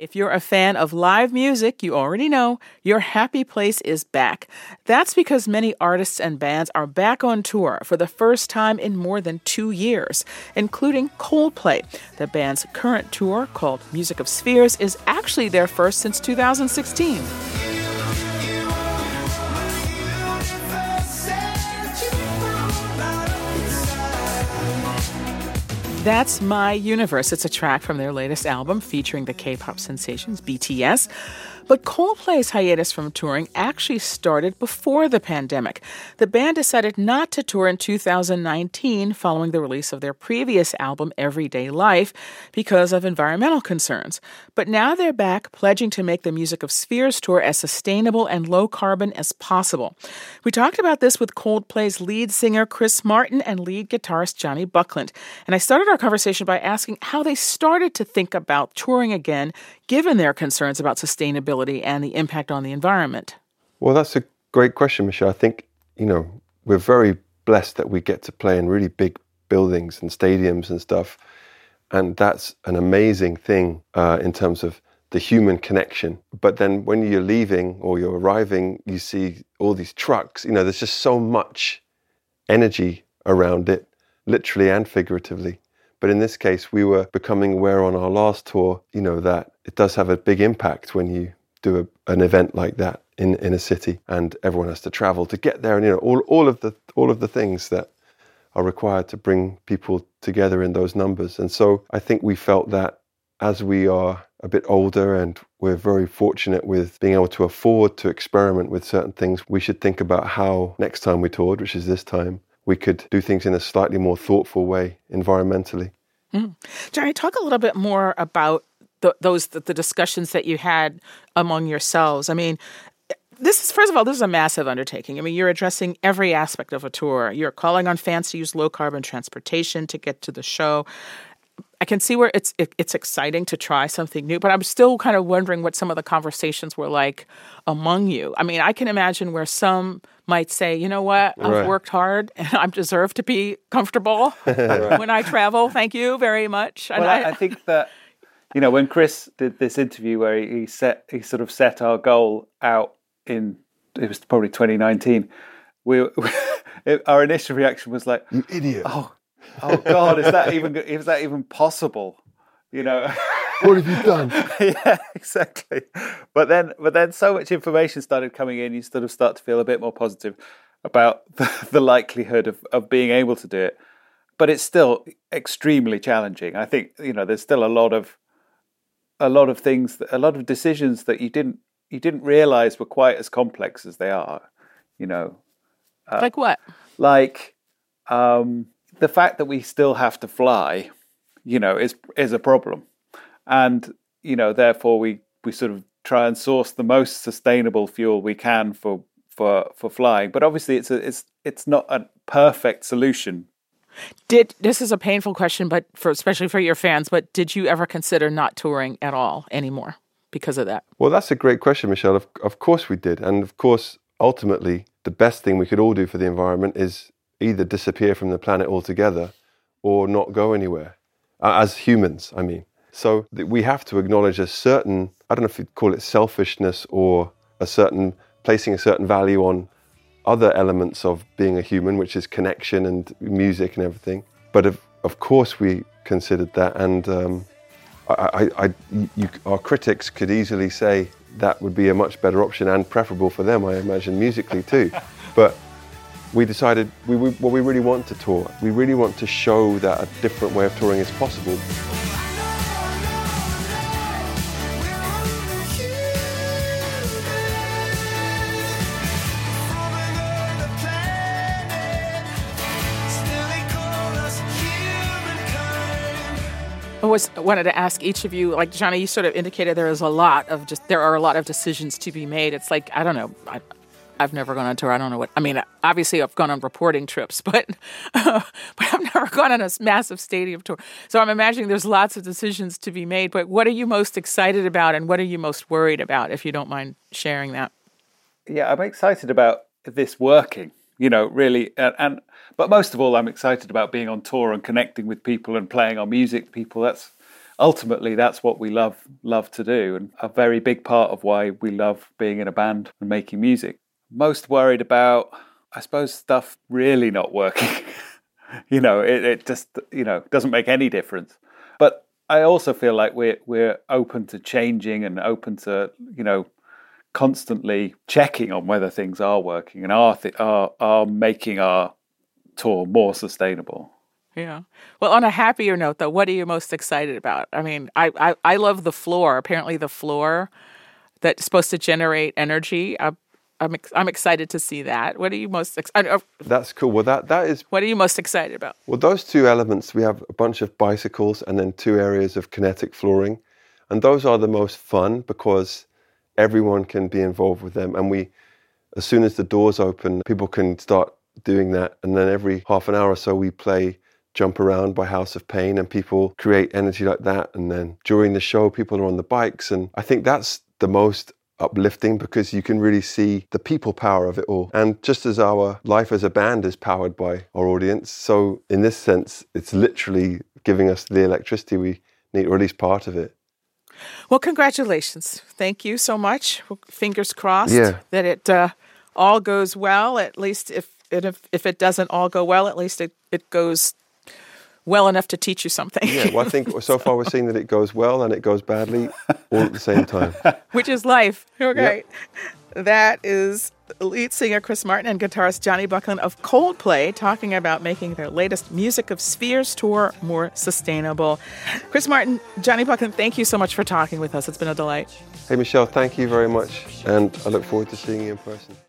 If you're a fan of live music, you already know your happy place is back. That's because many artists and bands are back on tour for the first time in more than 2 years, including Coldplay. The band's current tour, called Music of Spheres, is actually their first since 2016. That's My Universe. It's a track from their latest album featuring the K-pop sensations BTS. But Coldplay's hiatus from touring actually started before the pandemic. The band decided not to tour in 2019 following the release of their previous album, Everyday Life, because of environmental concerns. But now they're back, pledging to make the Music of Spheres tour as sustainable and low-carbon as possible. We talked about this with Coldplay's lead singer Chris Martin and lead guitarist Johnny Buckland. And I started our conversation by asking how they started to think about touring again, given their concerns about sustainability and the impact on the environment. Well, that's a great question, Michelle. I think, we're very blessed that we get to play in really big buildings and stadiums and stuff. And that's an amazing thing in terms of the human connection. But then when you're leaving or you're arriving, you see all these trucks. There's just so much energy around it, literally and figuratively. But in this case, we were becoming aware on our last tour, that it does have a big impact when you do an event like that in a city, and everyone has to travel to get there, and all of the things that are required to bring people together in those numbers. And so I think we felt that as we are a bit older and we're very fortunate with being able to afford to experiment with certain things, we should think about how next time we toured, which is this time, we could do things in a slightly more thoughtful way environmentally. Johnny, talk a little bit more about the discussions that you had among yourselves. I mean, this is a massive undertaking. I mean, you're addressing every aspect of a tour. You're calling on fans to use low-carbon transportation to get to the show. I can see where it's exciting to try something new, but I'm still kind of wondering what some of the conversations were like among you. I mean, I can imagine where some might say, you know what, I've worked hard and I deserve to be comfortable when I travel. Thank you very much. Well, I think that, when Chris did this interview where he sort of set our goal out it was probably 2019, our initial reaction was like, you idiot. Oh God, is that even possible? What have you done? Yeah, exactly. But then so much information started coming in, you sort of start to feel a bit more positive about the likelihood of being able to do it. But it's still extremely challenging. I think, there's still a lot of things, a lot of decisions that you didn't realize were quite as complex as they are, like what? Like, the fact that we still have to fly, is a problem. And, therefore we sort of try and source the most sustainable fuel we can for flying. But obviously it's not a perfect solution. This is a painful question, but especially for your fans, but did you ever consider not touring at all anymore because of that? Well, that's a great question, Michelle. Of course we did. And of course, ultimately, the best thing we could all do for the environment is either disappear from the planet altogether or not go anywhere, as humans, I mean. So we have to acknowledge a certain, I don't know if you'd call it selfishness or placing a certain value on other elements of being a human, which is connection and music and everything. But of course we considered that, and our critics could easily say that would be a much better option and preferable for them, I imagine, musically too. But we decided we really want to tour. We really want to show that a different way of touring is possible. I wanted to ask each of you, like Johnny, you sort of indicated there are a lot of decisions to be made. It's like, I don't know, I've never gone on tour. I don't know what, I mean, obviously I've gone on reporting trips, but I've never gone on a massive stadium tour. So I'm imagining there's lots of decisions to be made, but what are you most excited about and what are you most worried about, if you don't mind sharing that? Yeah, I'm excited about this working, really. But most of all, I'm excited about being on tour and connecting with people and playing our music to people. ultimately that's what we love to do, and a very big part of why we love being in a band and making music. Most worried about, I suppose, stuff really not working. It just, doesn't make any difference. But I also feel like we're open to changing and open to, constantly checking on whether things are working and are making our tour more sustainable. Yeah. Well, on a happier note, though, what are you most excited about? I mean, I love the floor. Apparently, the floor that's supposed to generate energy. I'm excited to see that. What are you most excited? That's cool. Well, that is. What are you most excited about? Well, those two elements, we have a bunch of bicycles and then 2 areas of kinetic flooring, and those are the most fun because everyone can be involved with them. And as soon as the doors open, people can start doing that. And then every half an hour or so, we play Jump Around by House of Pain, and people create energy like that. And then during the show, people are on the bikes. And I think that's the most uplifting because you can really see the people power of it all. And just as our life as a band is powered by our audience, so in this sense, it's literally giving us the electricity we need, or at least part of it. Well, congratulations. Thank you so much. Fingers crossed that it all goes well. At least if it doesn't all go well, at least it goes well enough to teach you something. Yeah, well, I think so far we're seeing that it goes well and it goes badly all at the same time. Which is life. Okay. Yep. That is lead singer Chris Martin and guitarist Jonny Buckland of Coldplay talking about making their latest Music of Spheres tour more sustainable. Chris Martin, Jonny Buckland, thank you so much for talking with us. It's been a delight. Hey, Michelle, thank you very much. And I look forward to seeing you in person.